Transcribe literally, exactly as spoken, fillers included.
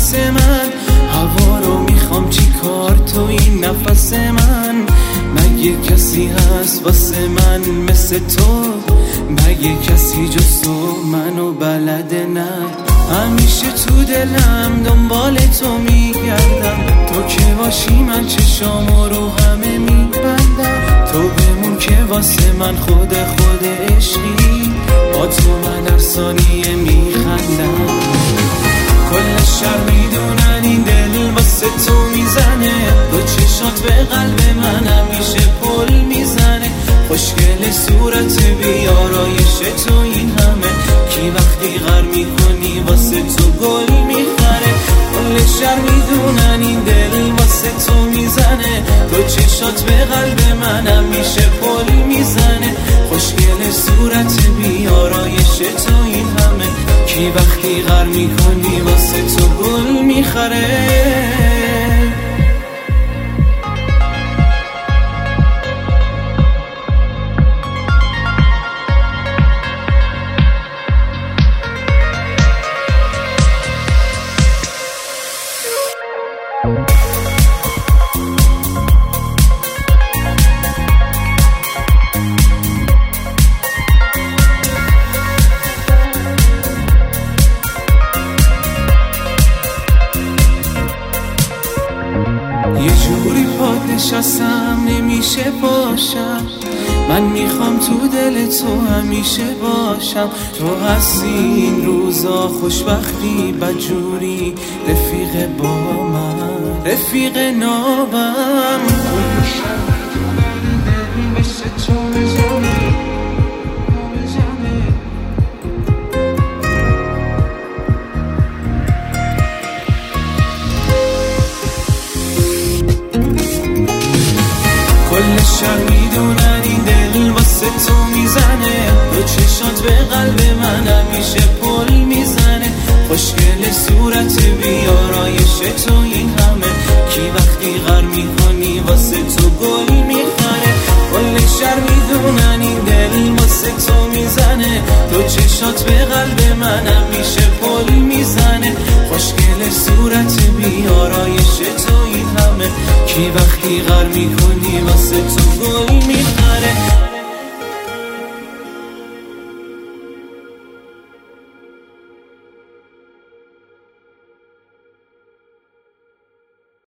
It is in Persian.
نفس من، هوا رو میخوام چی کار تو این نفس من. مگه کسی هست واسه من مثل تو؟ مگه کسی جز تو منو بلده؟ نه همیشه تو دلم دنبال تو میگردم، تو که باشی من چشامو رو همه میبندم. تو بمون که واسه من خود خود عشقی، با تو من هر ثانیه میخندم. کل شهر میدونن این دل واسه تو میزنه، دو چشات به قلب من همیشه پل میزنه. خوشگل صورت بیارایش تو این همه، کی وقتی غر میکنی واسه تو گل میخره. کل شهر میدونن این دل واسه تو میزنه، دو چشات به قلب من همیشه پل میزنه. خوشگل صورت بیارایش تو این همه، کی وقتی غر میکنی واسه تو گل میخره. یه جوری پاد نشستم نمیشه باشم، من میخوام تو دل تو همیشه باشم. تو هستی این روزا خوشبختی بدجوری، رفیق با من رفیق نابم. کل شهر میدونن این دل واسه تو میزنه، دو چشات به قلب من همیشه پل میزنه. خوشگل صورت بیارایش تو این همه، کی وقتی غر میکنی واسه تو گل میخره. کل شهر میدونن این دل واسه تو میزنه، دو چشات به قلب من همیشه پل میزنه. خوشگل صورت بیارایش تو این همه، کی وقتی غر میکنی واسه تو گل میخره.